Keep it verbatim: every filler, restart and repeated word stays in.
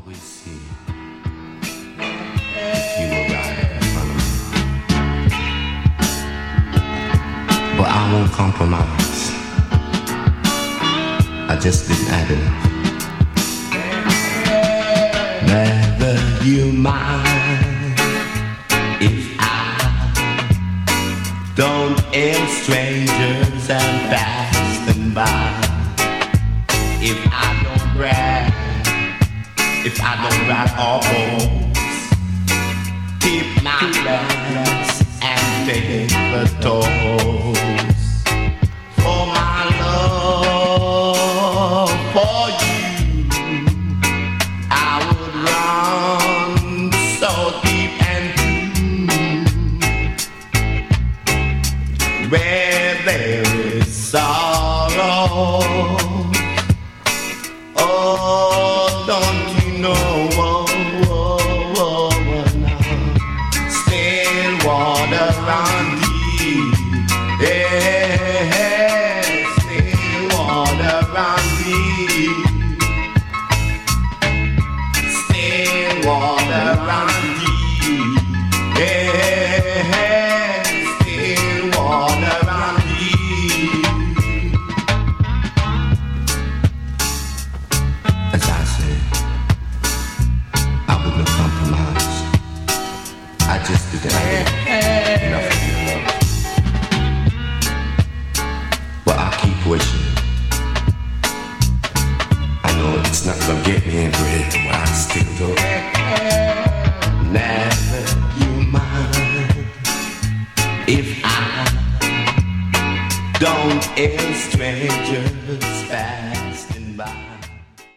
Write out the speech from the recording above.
always see you were right in front of me. But I won't compromise. I just didn't add enough. Never you mind if I don't hail strangers and pass them by. If I don't brag, if I don't ride or boast, keep my plans and take the toast. For my love for you, I would run so deep and true. Where there is sorrow, oh, don't you know, oh, oh, oh, oh, now, still water run deep, yeah, still water run deep, still water run deep, yeah, still water run deep. As I said, I wouldn't have compromised. I just didn't have enough of your love. But I'll keep wishing. I know it's not gonna get me anywhere, but I still go. Never you mind if I don't hail strangers back.